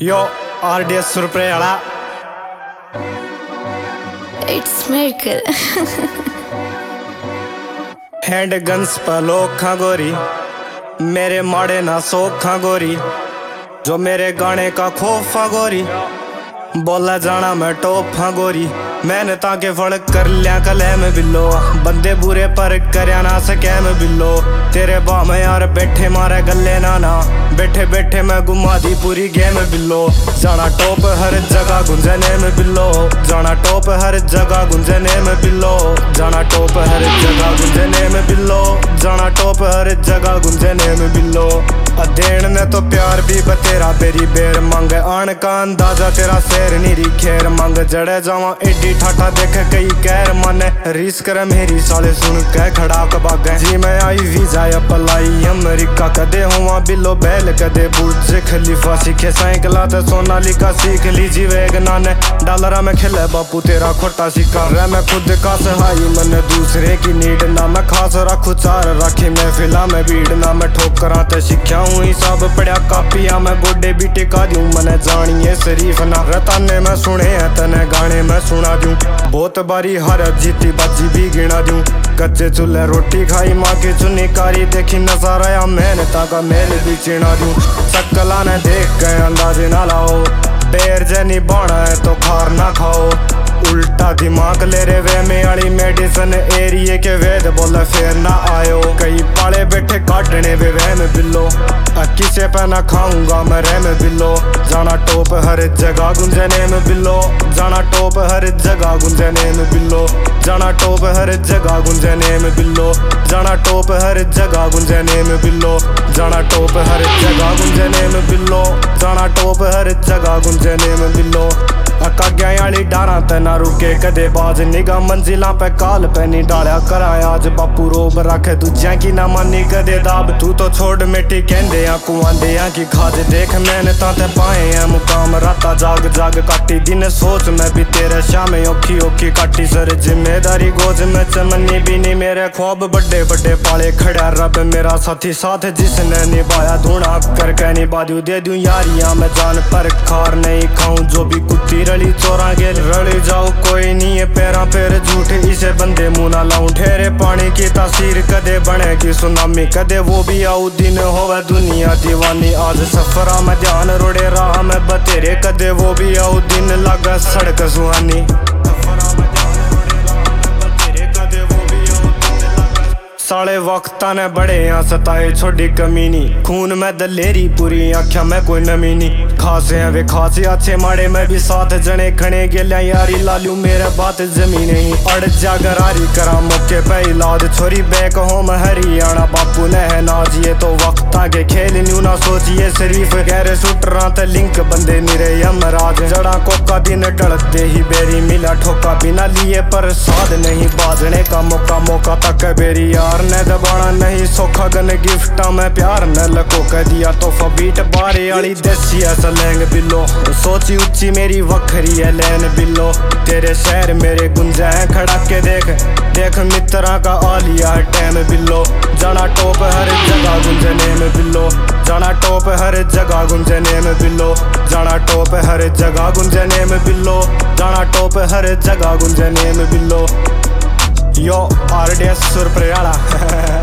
Yo, RDS Surprela. It's miracle. Hand guns पर लोखा गोरी, मेरे माड़े ना सोखा गोरी, जो मेरे गाने का खोफा गोरी, बोला जाना मैं टोफा गोरी। मैंने ताके फड़ कर लिया कलह में बिल्लो, बंदे बुरे पर करया ना सके में बिल्लो। तेरे बाम यार बैठे मारे गले नाना, बैठे बैठे मैं घुमा दी पूरी गेम बिल्लो। जाना टॉप हर जगह गुंजने में बिल्लो, जाना टॉप हर जगह गुंजने में बिल्लो, जाना टॉप हर जगह गुंजने में बिल्लो, जाना टॉप हर जगह गुंजने में बिल्लो। अध्ययन ने तो प्यार भी बतेरा बेरी बेर मंग, आन का अंदाजा तेरा शेर नीरी खेर मंग। जड़े जावा एडी ठाठा देख कई कैर माने, रीस कर मेरी साले सुन के खड़ा कबागे। जी मैं आई वीजा अप्लाई अमेरिका, कदे हुआ बिल्लो बैल कदे बुर्ज खलीफा, सीखे साइकिला ते सोनालिका सीख ली जी वेगना ने। डॉलरा में खेले बापू तेरा खोटा सिक्का, रे मैं खुद का सहाई मने दूसरे की नीड ना। मैं खास रखू चार राखी महफिला में भीड़ ना, मैं ठोकरा ते सिक्ख्या हूँ हिसाब पढ़िया कापिया, मैं गोडे भी टिका दूं मने जानिए शरीफ ना। रताने मैं सुने हैं तने गाने मैं सुना दूं, बहुत बारी हर जीती बाजी भी गिना दूं। कच्चे चूल्हे रोटी खाई माँ की चुनी कारी, देखी नजारा या मेहनता का मेल भी चिना दूं। शक्ला ने देख के अंदाजे ना लाओ, पैर जनी बाणा है तो खार ना खाओ। उल्टा दिमाग ले रे वे में आली मेडिसन एरिए के वेद बोले फेर ना आयो। कई पाले बैठे काटने वे में बिल्लो, किसे पे ना खाऊंगा मैं रे में बिल्लो। जाना टॉप हर जगह गुंजने में बिल्लो, जाना टॉप हर जगह गुंजने में बिल्लो, जाना टॉप हर जगह गुंजने में बिल्लो, जाना टॉप हर जगह गुंजने में बिल्लो, जाना टॉप हर जगह गुंजने में बिल्लो, जाना टॉप हर जगह गुंजने में बिल्लो। अकाग्या आली डारा ते ना रुके कदे बाज, निगाह मंजिला पे काल पे नहीं डालिया कराया आज। बापू रोब रखे दूजिया की ना मानी कदे दाब, तू तो छोड़ मिट्टी कहंदे आ कुआंदे आ की खाज। देख मैंने ताते पाए हैं मुकाम, राता जाग जाग काटी दिन सोच मैं भी तेरे शाम औखी औखी काटी। सर जिम्मेदारी गोज में चमनी भी नहीं, मेरे ख्वाब बड़े बड़े पाले खड़ा रब मेरा साथी साथ जिसने निभाया। धूना करके निभा दूं दे दूं यारियां मैं जान पर खार नहीं खाऊं, जो भी कुत्ती रली चोरा गेल रली जाओ कोई नहीं है पैरा पैर झूठ इसे बंदे मुँह ना लाऊं। ठहरे पानी की तासीर कदे बनेगी सुनामी, कदे वो भी आऊ दिन होवे दुनिया दीवानी। आज सफरा में ध्यान रोड़े राह में बतेरे, कदे वो भी आऊ दिन लगा सड़क सुहानी। साले वक्ता ने बड़े यहाँ सताए छोड़ी कमी नहीं, खून में दलेरी पूरी आख्या में कोई नमी नहीं। खासे हैं वे खासे अच्छे माड़े में भी साथ जने खने गेल्या यारी लालू मेरे बात जमी नहीं। अड़ जा गरारी करा मौके पे इलाज, छोरी बैक होम हरियाणा बापू ने है नाज। ये तो वक्ता के खेल न्यू ना सोचिए शरीफ, गहरे सुटरा ते लिंक बंदे निरे यमराज। जड़ा कोका दिन डलते ही बेरी मिला ठोका, बिना लिए पर साध नहीं बाजने का मौका। मौका तक बेरी यार ने दबाना नहीं सोखा, गन गिफ्टा में प्यार न लको कह दिया तोहफा। बीट बारे आली देसी है सलैंग बिल्लो, सोची ऊंची मेरी वखरी है लैन बिल्लो। तेरे शहर मेरे गुंजा है खड़ा के देख देख मित्रा का आलिया है टैम बिल्लो। जाना टॉप हर जगह गुंजने में बिल्लो, जाना टॉप हर जगह गुंजने में बिल्लो, जाना टॉप हर जगह गुंजने में बिल्लो, जाना टॉप हर जगह गुंजने में बिल्लो। Yo, RDS Surprela.